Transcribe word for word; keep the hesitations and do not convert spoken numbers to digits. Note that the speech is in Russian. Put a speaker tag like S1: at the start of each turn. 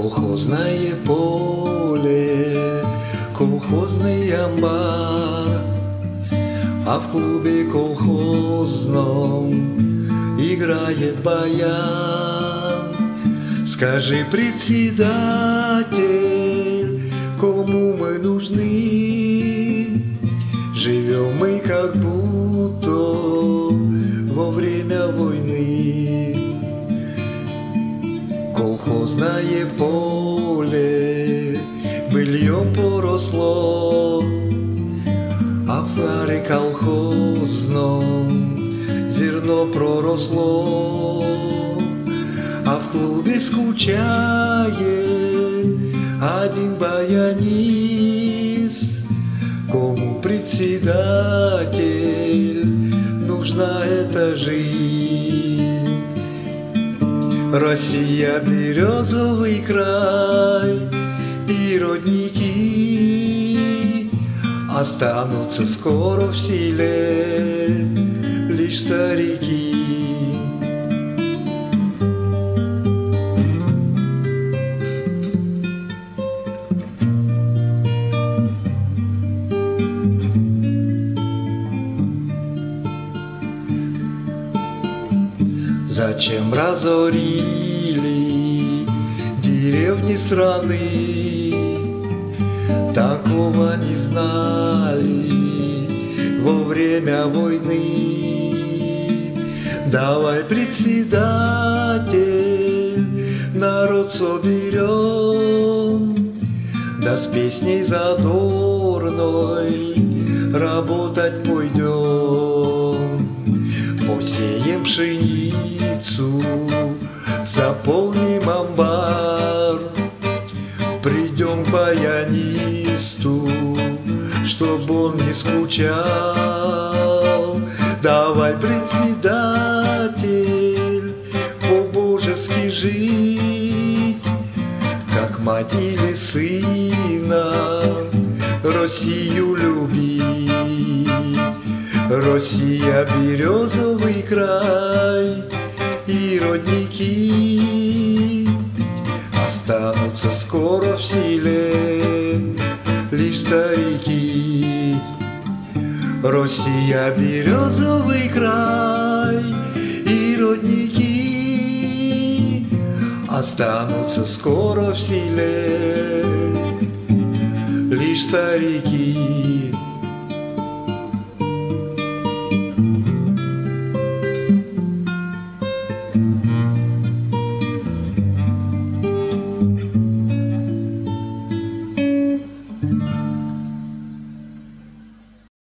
S1: Колхозное поле, колхозный амбар, а в клубе колхозном играет баян. Скажи, председатель, кому мы нужны? Живем мы как будто во время войны. Колхозное поле быльем поросло, а в фаре колхозном зерно проросло. А в клубе скучает один баянист. Кому, председатель, нужна эта жизнь? Россия, березовый край, и родники останутся скоро в селе лишь старики. Зачем разорили деревни страны? Такого не знали во время войны. Давай, председатель, народ соберем, да с песней задорной работать пойдем. Посеем пшеницу, заполним амбар, придем к баянисту, чтоб он не скучал. Давай, председатель, по-божески жить, как мать или сына, Россию любить. Россия, березовый край, и родники останутся скоро в селе лишь старики. Россия, березовый край, и родники останутся скоро в селе лишь старики.